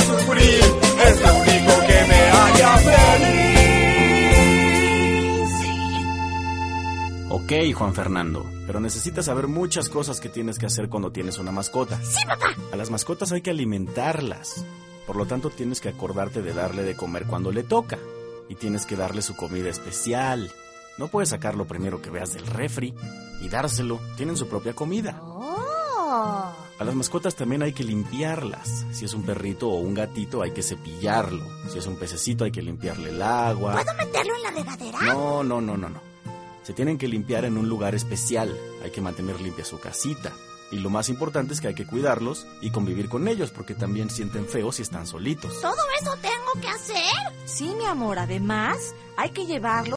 sufrir, es lo único que me haría feliz. Ok, Juan Fernando, pero necesitas saber muchas cosas que tienes que hacer cuando tienes una mascota. ¡Sí, papá! A las mascotas hay que alimentarlas. Por lo tanto, tienes que acordarte de darle de comer cuando le toca. Y tienes que darle su comida especial. No puedes sacar lo primero que veas del refri y dárselo. Tienen su propia comida. ¡Oh! A las mascotas también hay que limpiarlas. Si es un perrito o un gatito, hay que cepillarlo. Si es un pececito, hay que limpiarle el agua. ¿Puedo meterlo en la regadera? No. Se tienen que limpiar en un lugar especial. Hay que mantener limpia su casita. Y lo más importante es que hay que cuidarlos y convivir con ellos, porque también sienten feo si están solitos. ¿Todo eso tengo que hacer? Sí, mi amor, además hay que llevarlo